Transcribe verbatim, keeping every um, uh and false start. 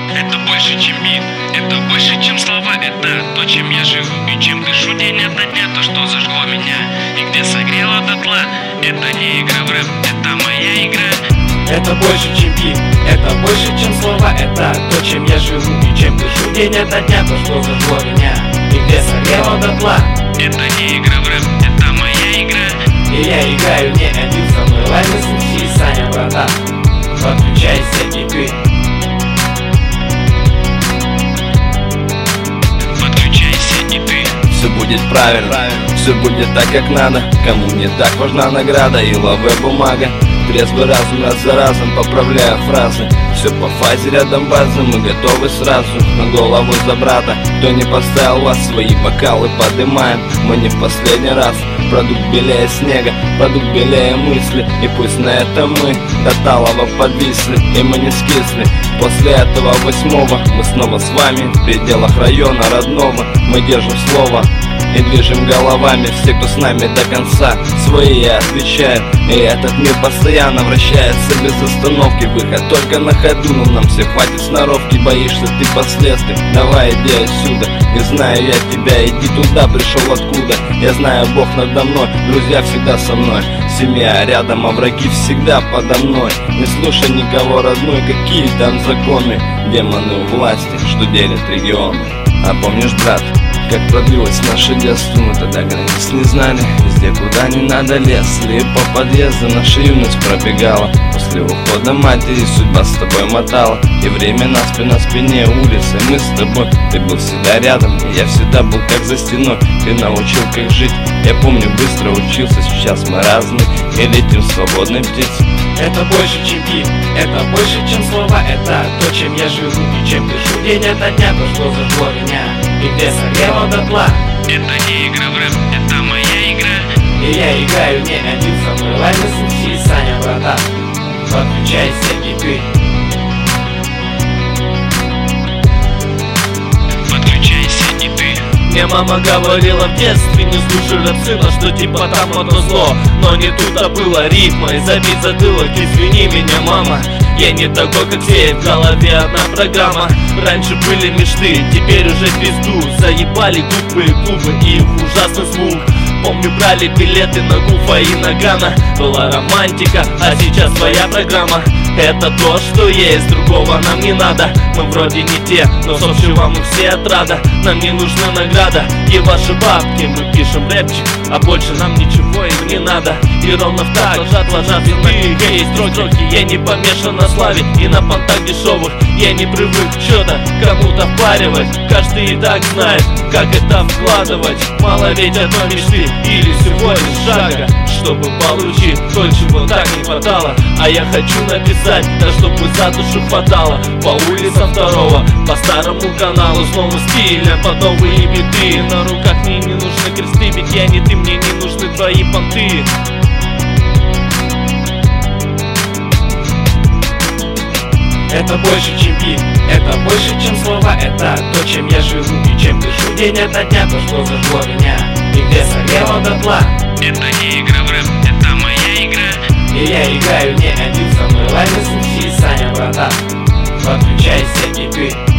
Это больше, чем бит, это больше, чем слова. Это то, чем я живу и чем дышу день ото дня. То, что зажгло меня и где согрело дотла. Это не игра в рэп, это моя игра. Это больше, чем бит, это больше, чем слова. Это то, чем я живу и чем дышу день ото дня. То, что зажгло меня и где согрело дотла. Это не игра в рэп, это моя игра. И я играю не один, со мной Лайна, Сумчи и Саня, братан. Подключайся и ты. Подключайся и ты. Все будет правильно, все будет так, как надо. Кому не так важна награда и лавэ бумага. Трезвый разум раз за разом, поправляя фразы. Все по фазе, рядом базы, мы готовы сразу. На голову за брата, кто не поставил вас, свои бокалы подымаем. Мы не в последний раз. Продукт белее снега, продукт белее мысли. И пусть на этом мы до талого подвисли, и мы не скисли. После этого восьмого мы снова с вами в пределах района родного. Мы держим слово и движем головами. Все, кто с нами до конца, свои я отвечаю. И этот мир постоянно вращается без остановки. Выход только на ходу, но нам все хватит сноровки. Боишься ты последствий? Давай иди отсюда. Не знаю я тебя, иди туда, пришел откуда. Я знаю, Бог надо мной, друзья всегда со мной. Семья рядом, а враги всегда подо мной. Не слушай никого, родной, какие там законы. Демоны у власти, что делят регионы. А помнишь, брат, как продлилось наше детство? Мы тогда границ не знали. Везде, куда не надо, лезли по подъезду. Наша юность пробегала. После ухода матери судьба с тобой мотала. И время на спину, на спине улицы. Мы с тобой, ты был всегда рядом, и я всегда был как за стеной. Ты научил, как жить. Я помню, быстро учился, сейчас мы разные и летим свободной птицей. Это больше, чем бит, это больше, чем слова. Это то, чем я живу и чем дышу день ото дня. То, что зажгло меня и где согрело дотла. Это не игра в рэп, это моя игра. И я играю не один, со мной Лайна, Сумчи и Саня, братан. Подключайся и ты. Подключайся и ты. Мне мама говорила в детстве: не слушай рэп, сына, что типа там одно зло. Но не тут-то было, рифма и забить затылок. Извини меня, мама, я не такой, как все, в голове одна программа. Раньше были мечты, теперь уже в пизду. Заебали глупые клубы и их ужасный звук. Помню, брали билеты на Гуфа и на Гана. Была романтика, а сейчас своя программа. Это то, что есть, другого нам не надо. Мы вроде не те, но с общего мы все отрада. Нам не нужна награда и ваши бабки. Мы пишем рэпчик, а больше нам ничего им не надо. И ровно в так ложат, ложатся на книги и строки. Я не помешан на славе и на понтах дешевых. Я не привык что-то кому-то впаривать. Каждый и так знает, как это вкладывать. Мало ведь одной мечты или всего лишь шага, чтобы получить то, чего так не хватало. А я хочу написать, да чтобы за душу хватало. По улицам второго, по старому каналу, с новым стилем, под новые биты. На руках мне не нужны кресты, ведь я не ты, мне не нужны твои понты. Это больше, чем бит, это больше, чем слова. Это то, чем я живу и чем дышу день ото дня. То, что зажгло меня и где согрело дотла. Это не игра в рэп, это моя игра. И я играю не один, со мной Лайна, Сумчи и Саня, братан. Подключайся и ты.